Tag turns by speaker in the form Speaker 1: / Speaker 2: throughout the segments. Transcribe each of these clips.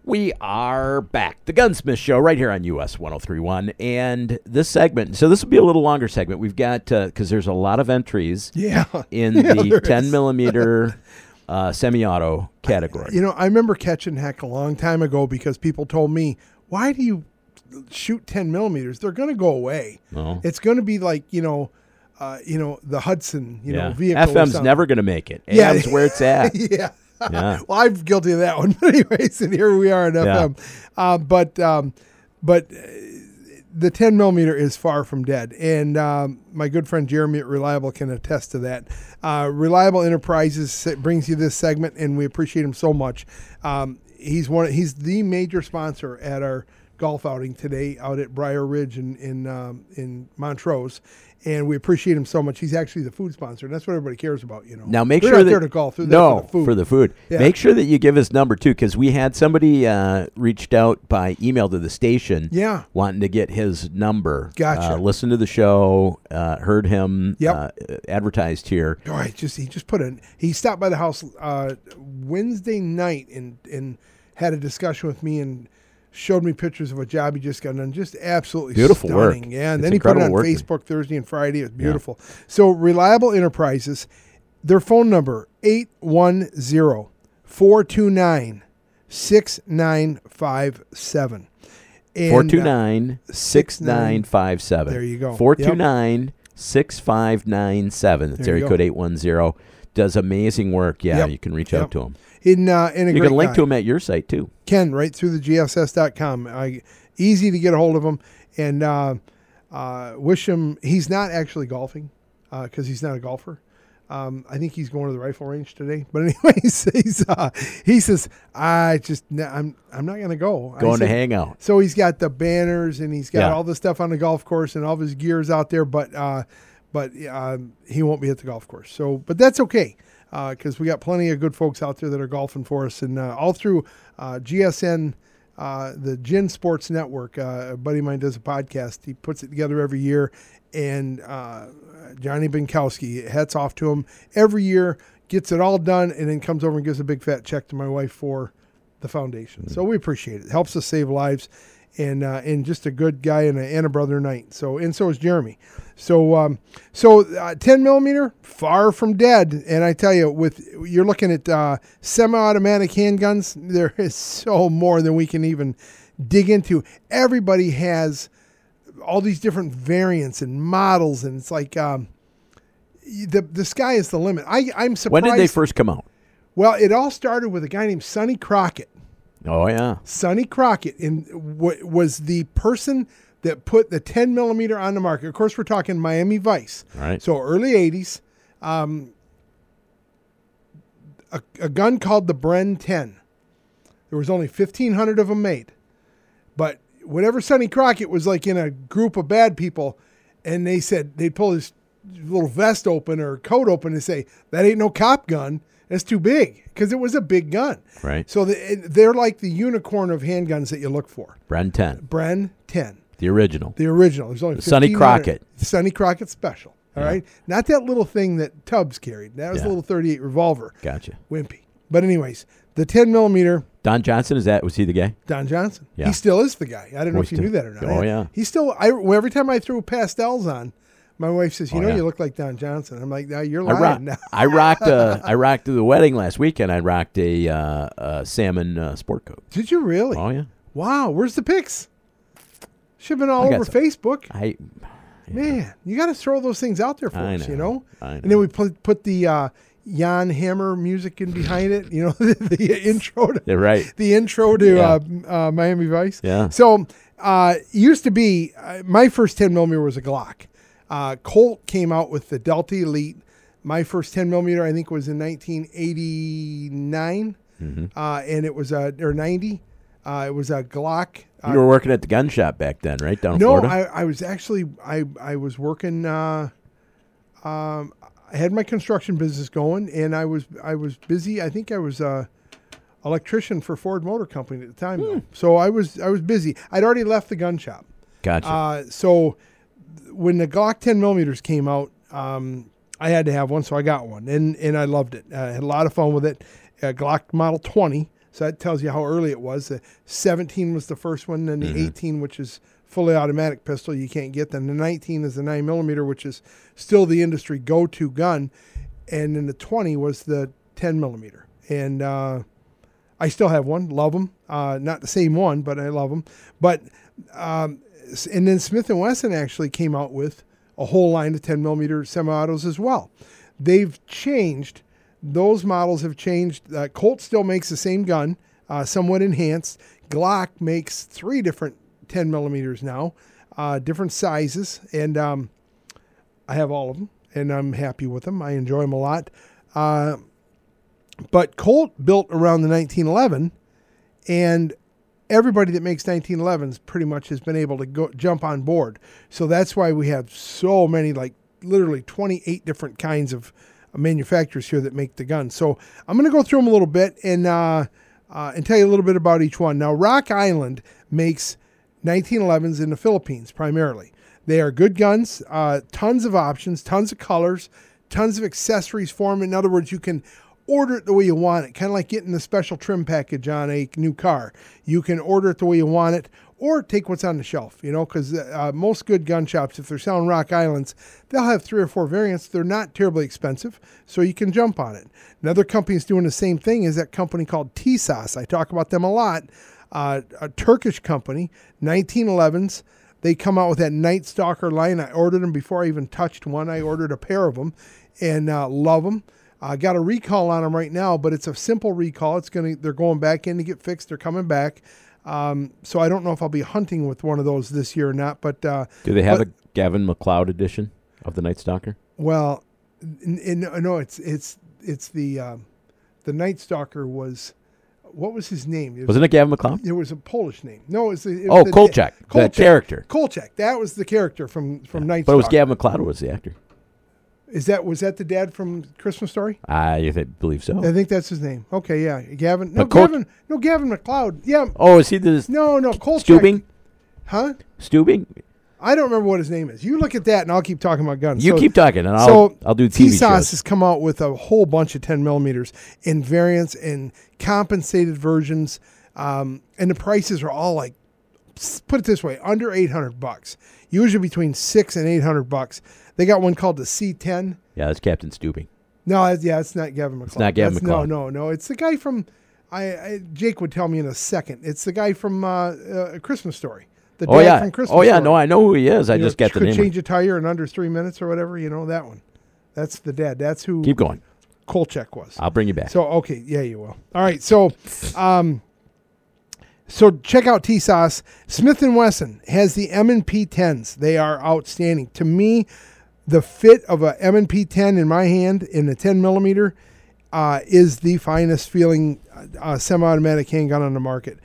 Speaker 1: We are back. The Gunsmith Show right here on US 1031. And this segment, so this will be a little longer segment. We've got, because there's a lot of entries in the 10 millimeter semi-auto category.
Speaker 2: You know, I remember catching heck a long time ago because people told me, why do you shoot 10 millimeters? They're going to go away.
Speaker 1: Oh.
Speaker 2: It's going to be like, the Hudson, vehicle.
Speaker 1: FM's never going to make it. AM's where it's at.
Speaker 2: Yeah.
Speaker 1: Yeah.
Speaker 2: Well, I'm guilty of that one. But anyways, and here we are in FM. But the 10 millimeter is far from dead. And my good friend Jeremy at Reliable can attest to that. Reliable Enterprises brings you this segment, and we appreciate him so much. He's the major sponsor at our golf outing today out at Briar Ridge in Montrose. And we appreciate him so much. He's actually the food sponsor, and that's what everybody cares about,
Speaker 1: Now make
Speaker 2: They're
Speaker 1: sure
Speaker 2: not
Speaker 1: that
Speaker 2: there to golf. They're there
Speaker 1: for the food.
Speaker 2: Yeah.
Speaker 1: Make sure that you give us number too, because we had somebody reached out by email to the station, wanting to get his number.
Speaker 2: Gotcha.
Speaker 1: Listen to the show, heard him advertised here.
Speaker 2: All right, he just put in. He stopped by the house Wednesday night and had a discussion with me and showed me pictures of a job he just got done. Just absolutely
Speaker 1: beautiful
Speaker 2: stunning.
Speaker 1: work.
Speaker 2: Yeah, and then he put it on Facebook Thursday and Friday. It was beautiful. Yeah. So Reliable Enterprises, their phone number, 810-429-6957.
Speaker 1: 429-6957.
Speaker 2: There you go.
Speaker 1: 429-6597. That's area code 810. Does amazing work. Yeah, you can reach out to him.
Speaker 2: You
Speaker 1: can link to him at your site too.
Speaker 2: Can, right through the GSS.com. Easy to get a hold of him, and wish him. He's not actually golfing because he's not a golfer. I think he's going to the rifle range today. But anyways, he says, I'm not going to go.
Speaker 1: Going to hang out.
Speaker 2: So he's got the banners and he's got all the stuff on the golf course and all of his gear's out there, but he won't be at the golf course. So, but that's okay. Because we got plenty of good folks out there that are golfing for us. And all through GSN, the Gin Sports Network, a buddy of mine does a podcast. He puts it together every year. And Johnny Binkowski, hats off to him. Every year, gets it all done, and then comes over and gives a big fat check to my wife for the foundation. Mm-hmm. So we appreciate it. It helps us save lives. And just a good guy and a brother knight. So is Jeremy. So 10 millimeter, far from dead. And I tell you, you're looking at semi-automatic handguns, there is so more than we can even dig into. Everybody has all these different variants and models, and it's like the sky is the limit. I'm surprised.
Speaker 1: When did they first come out?
Speaker 2: Well, it all started with a guy named Sonny Crockett.
Speaker 1: Oh, yeah.
Speaker 2: Sonny Crockett was the person that put the 10 millimeter on the market. Of course, we're talking Miami Vice.
Speaker 1: Right.
Speaker 2: So early 80s, a gun called the Bren 10. There was only 1,500 of them made. But whenever Sonny Crockett was like in a group of bad people and they said, they'd pull his little vest open or coat open and say, that ain't no cop gun. That's too big, because it was a big gun.
Speaker 1: Right.
Speaker 2: So they're like the unicorn of handguns that you look for.
Speaker 1: Bren 10.
Speaker 2: Bren 10.
Speaker 1: The original.
Speaker 2: There's only
Speaker 1: Sonny Crockett.
Speaker 2: Sonny Crockett Special. All right. Not that little thing that Tubbs carried. That was a little .38 revolver.
Speaker 1: Gotcha.
Speaker 2: Wimpy. But anyways, the 10 millimeter.
Speaker 1: Don Johnson, was he the guy?
Speaker 2: Don Johnson.
Speaker 1: Yeah.
Speaker 2: He still is the guy. I don't know if you knew that or not.
Speaker 1: Oh, yeah.
Speaker 2: He's still, every time I threw pastels on, my wife says, you look like Don Johnson. I'm like, no, you're lying now.
Speaker 1: I rocked to the wedding last weekend. I rocked a salmon sport coat.
Speaker 2: Did you really?
Speaker 1: Oh, yeah.
Speaker 2: Wow. Where's the pics? Should have been all over Facebook. Man, you got to throw those things out there for us,
Speaker 1: I know.
Speaker 2: And then we put the Jan Hammer music in behind it, the intro to, the intro to Miami Vice.
Speaker 1: Yeah.
Speaker 2: So used to be, my first 10 millimeter was a Glock. Colt came out with the Delta Elite. My first 10 millimeter, I think, was in 1989, and it was or 90. It was a Glock.
Speaker 1: You were working at the gun shop back then, right? Down in
Speaker 2: No,
Speaker 1: Florida?
Speaker 2: I was actually I was working. I had my construction business going, and I was busy. I think I was electrician for Ford Motor Company at the time, though. So I was busy. I'd already left the gun shop.
Speaker 1: Gotcha.
Speaker 2: So when the Glock 10 millimeters came out, I had to have one, so I got one, and I loved it. I had a lot of fun with it. Glock Model 20. So that tells you how early it was. The 17 was the first one, then the 18, which is fully automatic pistol you can't get. Then the 19 is the 9mm, which is still the industry go-to gun. And then the 20 was the 10mm. And I still have one. Love them. Not the same one, but I love them. But and then Smith & Wesson actually came out with a whole line of 10mm semi-autos as well. They've changed. Those models have changed. Colt still makes the same gun, somewhat enhanced. Glock makes 3 different 10mm now, different sizes, and I have all of them, and I'm happy with them. I enjoy them a lot. But Colt built around the 1911, and everybody that makes 1911s pretty much has been able to jump on board. So that's why we have so many, like literally 28 different kinds of manufacturers here that make the gun. So I'm going to go through them a little bit and tell you a little bit about each one. Now, Rock Island makes 1911s in the Philippines primarily. They are good guns, tons of options, tons of colors, tons of accessories for them. In other words, you can order it the way you want it, kind of like getting the special trim package on a new car. You can order it the way you want it, or take what's on the shelf, because most good gun shops, if they're selling Rock Islands, they'll have 3 or 4 variants. They're not terribly expensive, so you can jump on it. Another company is doing the same thing is that company called TSAS. I talk about them a lot. A Turkish company, 1911s. They come out with that Night Stalker line. I ordered them before I even touched one. I ordered a pair of them and love them. I got a recall on them right now, but it's a simple recall. They're going back in to get fixed. They're coming back. So I don't know if I'll be hunting with one of those this year or not. But
Speaker 1: do they have a Gavin McLeod edition of the Night Stalker?
Speaker 2: Well, no, it's the Night Stalker was. What was his name?
Speaker 1: Wasn't it Gavin McLeod?
Speaker 2: It was a Polish name. No, it was
Speaker 1: Kolchak, the character.
Speaker 2: Kolchak. That was the character from Night Stalker.
Speaker 1: But it was Gavin McLeod who was the actor.
Speaker 2: Was that the dad from Christmas Story?
Speaker 1: I believe so.
Speaker 2: I think that's his name. Okay, yeah, Gavin. No, Gavin McLeod. Yeah.
Speaker 1: Oh, is he the?
Speaker 2: No, Kolchak.
Speaker 1: Stubing?
Speaker 2: Huh?
Speaker 1: Stubing?
Speaker 2: I don't remember what his name is. You look at that, and I'll keep talking about guns.
Speaker 1: You keep talking, and I'll do TV shows.
Speaker 2: TSAS has come out with a whole bunch of 10mm in variants and compensated versions, and the prices are all like, put it this way, under $800. Usually between $600 and $800. They got one called the C10.
Speaker 1: Yeah, that's Captain Stubing.
Speaker 2: No, it's not Gavin McLeod.
Speaker 1: It's not Gavin McLeod.
Speaker 2: No. It's the guy from. Jake would tell me in a second. It's the guy from A Christmas Story. The dad from Christmas Story.
Speaker 1: No, I know who he is. I just got the name.
Speaker 2: Could change a tire in under 3 minutes or whatever. That one. That's the dad. That's who.
Speaker 1: Keep going.
Speaker 2: Kolchak was.
Speaker 1: I'll bring you back.
Speaker 2: So okay, yeah, you will. All right, so check out TSAS. Smith & Wesson has the M&P 10s. They are outstanding. To me, the fit of a M&P 10 in my hand in the 10mm is the finest feeling semi-automatic handgun on the market.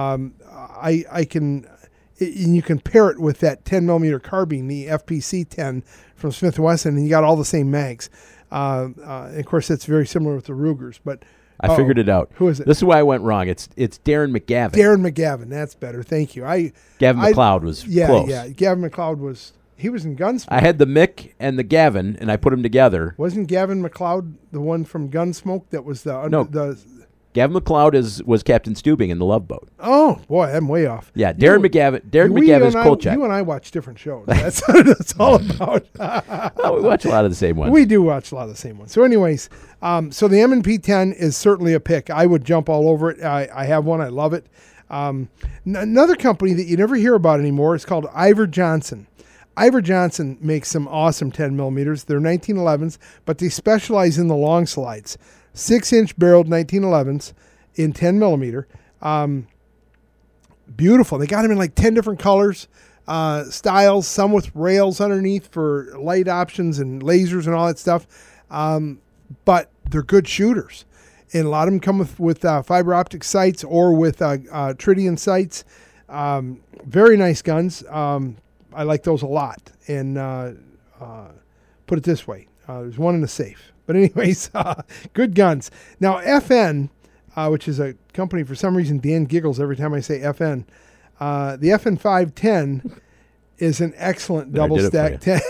Speaker 2: You can pair it with that 10mm carbine, the FPC 10 from Smith & Wesson, and you got all the same mags. Of course, that's very similar with the Rugers. But
Speaker 1: I figured it out.
Speaker 2: Who is it?
Speaker 1: This is why I went wrong. It's Darren McGavin.
Speaker 2: Darren McGavin. That's better. Thank you.
Speaker 1: Gavin McLeod was close.
Speaker 2: Yeah. Gavin McLeod was. He was in Gunsmoke.
Speaker 1: I had the Mick and the Gavin, and I put them together.
Speaker 2: Wasn't Gavin McLeod the one from Gunsmoke that was the
Speaker 1: Gavin McLeod was Captain Stubing in the Love Boat.
Speaker 2: Oh, boy, I'm way off.
Speaker 1: Yeah, Darren McGavin is Kolchak.
Speaker 2: You and I watch different shows. That's what it's all about.
Speaker 1: We watch a lot of the same ones.
Speaker 2: We do watch a lot of the same ones. So anyways, so the M&P 10 is certainly a pick. I would jump all over it. I have one. I love it. Another company that you never hear about anymore is called Iver Johnson. Iver Johnson makes some awesome 10mm. They're 1911s, but they specialize in the long slides. 6-inch barreled 1911s in 10mm. Beautiful. They got them in like 10 different colors, styles, some with rails underneath for light options and lasers and all that stuff. But they're good shooters. And a lot of them come with fiber optic sights or with tritium sights. Very nice guns. I like those a lot. And put it this way, there's one in the safe. But anyways, good guns. Now, FN, which is a company, for some reason, Dan giggles every time I say FN. The FN 510 is an excellent double stack 10.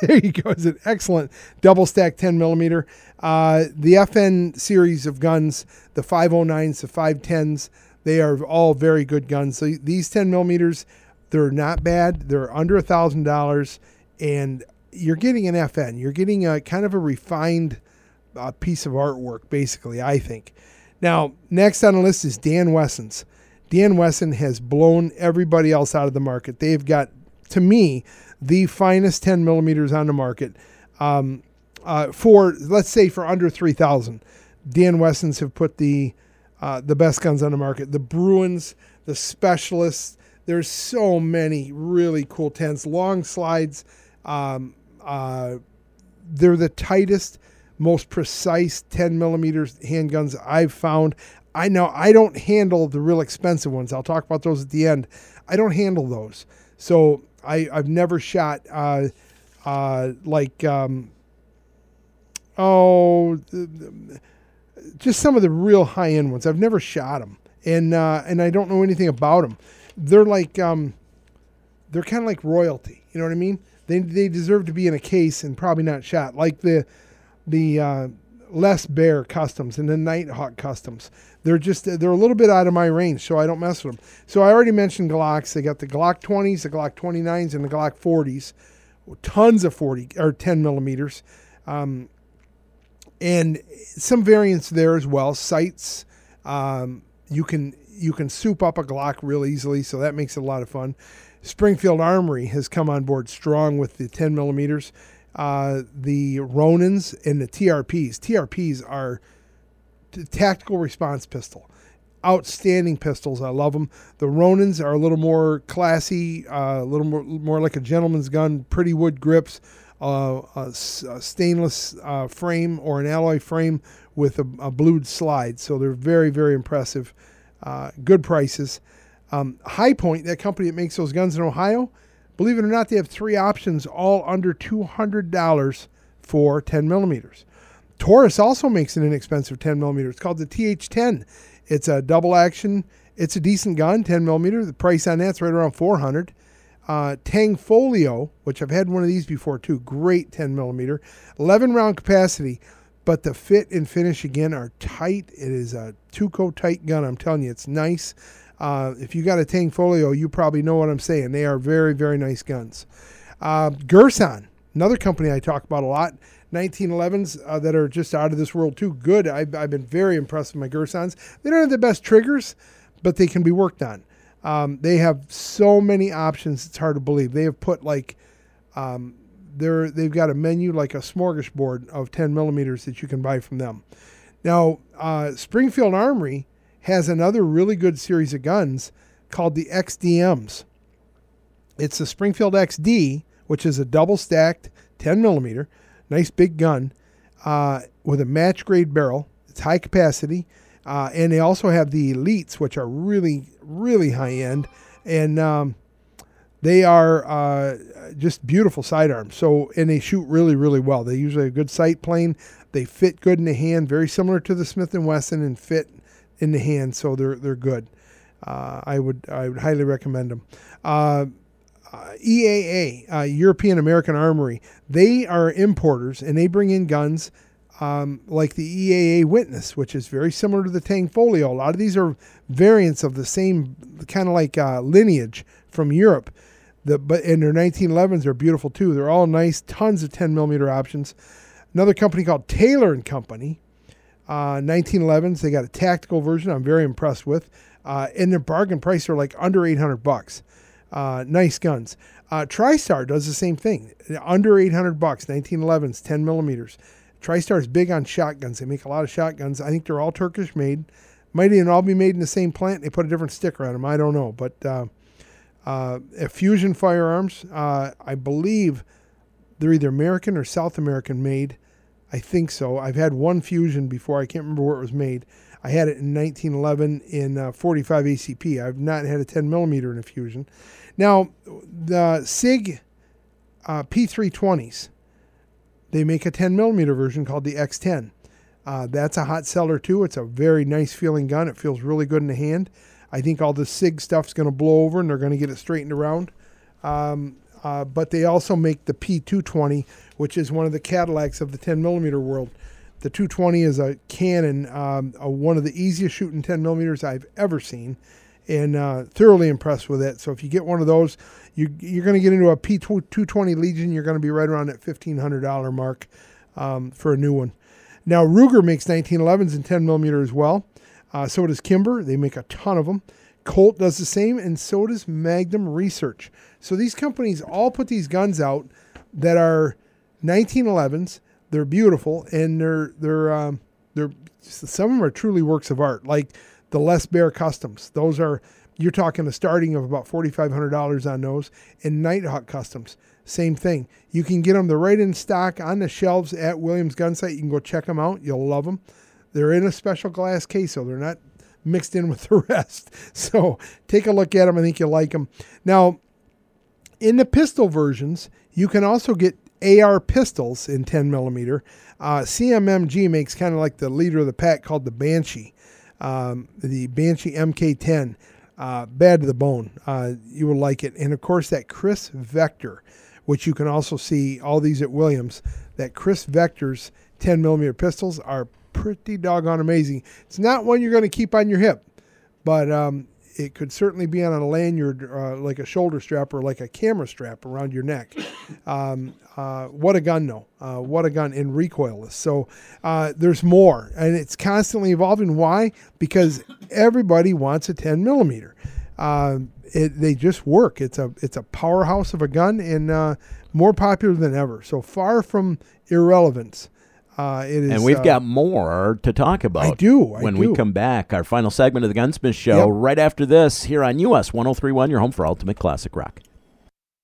Speaker 2: There you go. It's an excellent double stack 10 millimeter. The FN series of guns, the 509s, the 510s, they are all very good guns. So these 10 millimeters, they're not bad. They're under $1,000, and you're getting an FN. You're getting a kind of a refined piece of artwork, basically, I think. Now, next on the list is Dan Wesson's. Dan Wesson has blown everybody else out of the market. They've got, to me, the finest 10 millimeters on the market. For, let's say, for under $3,000, Dan Wesson's have put the best guns on the market. The Bruins, the Specialists. There's so many really cool 10s. Long slides. They're the tightest, most precise 10 millimeters handguns I've found. I know I don't handle the real expensive ones. I'll talk about those at the end. I don't handle those. So I've never shot just some of the real high-end ones. I've never shot them, and I don't know anything about them. They're like they're kind of like royalty. You know what I mean? They deserve to be in a case and probably not shot, like the Les Bear customs and the Nighthawk customs. They're a little bit out of my range, so I don't mess with them. So I already mentioned Glocks. They got the Glock 20s, the Glock 29s, and the Glock 40s. Tons of 40 or 10 millimeters. And some variants there as well. Sights. You can soup up a Glock real easily, so that makes it a lot of fun. Springfield Armory has come on board strong with the 10 millimeters. The Ronins and the TRPs. TRPs are tactical response pistol. Outstanding pistols. I love them. The Ronins are a little more classy, a little more like a gentleman's gun, pretty wood grips, a stainless frame or an alloy frame with a blued slide. So they're very, very impressive. Good prices. High Point, that company that makes those guns in Ohio, believe it or not, they have 3 options, all under $200 for 10 millimeters. Taurus also makes an inexpensive 10 millimeter. It's called the TH10. It's a double action. It's a decent gun, 10 millimeter. The price on that's right around $400. Tang Folio, which I've had one of these before too. Great 10 millimeter, 11 round capacity, but the fit and finish again are tight. It is a two-coat tight gun. I'm telling you, it's nice. If you got a Tang Folio, you probably know what I'm saying. They are very, very nice guns. Girsan, another company I talk about a lot. 1911s that are just out of this world too. Good. I've been very impressed with my Gersons. They don't have the best triggers, but they can be worked on. They have so many options. It's hard to believe. They have put they've got a menu like a smorgasbord of 10 millimeters that you can buy from them. Now, Springfield Armory has another really good series of guns called the XDMs. It's the Springfield XD, which is a double stacked 10 millimeter, nice big gun with a match grade barrel. It's high capacity. And they also have the Elites, which are really, really high end. And they are just beautiful sidearms. And they shoot really, really well. They usually have a good sight plane. They fit good in the hand, very similar to the Smith & Wesson, and fit in the hand. So they're good. I would highly recommend them. EAA, European American Armory, they are importers, and they bring in guns like the EAA Witness, which is very similar to the Tang Folio. A lot of these are variants of the same kind of like lineage from Europe. And their 1911s are beautiful too. They're all nice, tons of 10 millimeter options. Another company called Taylor & Company, 1911s. They got a tactical version I'm very impressed with. And their bargain price are like under $800. Nice guns. TriStar does the same thing. Under $800, 1911s, 10 millimeters. TriStar is big on shotguns. They make a lot of shotguns. I think they're all Turkish made. Might even all be made in the same plant. They put a different sticker on them. I don't know. But Fusion Firearms, I believe they're either American or South American made. I think so. I've had one Fusion before. I can't remember where it was made. I had it in 1911 in 45 ACP. I've not had a 10 millimeter in a Fusion. Now, the SIG P320s, they make a 10 millimeter version called the X10. That's a hot seller too. It's a very nice feeling gun. It feels really good in the hand. I think all the SIG stuff's going to blow over and they're going to get it straightened around. but they also make the P220, which is one of the Cadillacs of the 10 millimeter world. The 220 is a Canon, one of the easiest shooting 10 millimeters I've ever seen, and thoroughly impressed with it. So if you get one of those, you're going to get into a P220 Legion. You're going to be right around that $1,500 mark for a new one. Now, Ruger makes 1911s in 10 millimeter as well. So does Kimber. They make a ton of them. Colt does the same, and so does Magnum Research. So these companies all put these guns out that are 1911s. They're beautiful, and they're some of them are truly works of art, like the Les Baer Customs. Those are, you're talking a starting of about $4,500 on those. And Nighthawk Customs, same thing. You can get them. They're right in stock on the shelves at Williams Gun Sight. You can go check them out. You'll love them. They're in a special glass case, so they're not mixed in with the rest. So take a look at them. I think you'll like them. Now, in the pistol versions, you can also get AR pistols in 10 millimeter. CMMG makes kind of like the leader of the pack called the Banshee. The Banshee MK10. Bad to the bone. You will like it. And of course that Chris Vector, which you can also see all these at Williams. That Chris Vector's 10 millimeter pistols are pretty doggone amazing. It's not one you're going to keep on your hip, but it could certainly be on a lanyard, like a shoulder strap or like a camera strap around your neck. What a gun, though. What a gun, and recoilless. So there's more, and it's constantly evolving. Why? Because everybody wants a 10 millimeter. They just work. It's a powerhouse of a gun, and more popular than ever. So far from irrelevance. It is,
Speaker 1: and we've got more to talk about.
Speaker 2: I do.
Speaker 1: When we come back, our final segment of the Gunsmith Show, right after this, here on US 103.1, your home for Ultimate Classic Rock.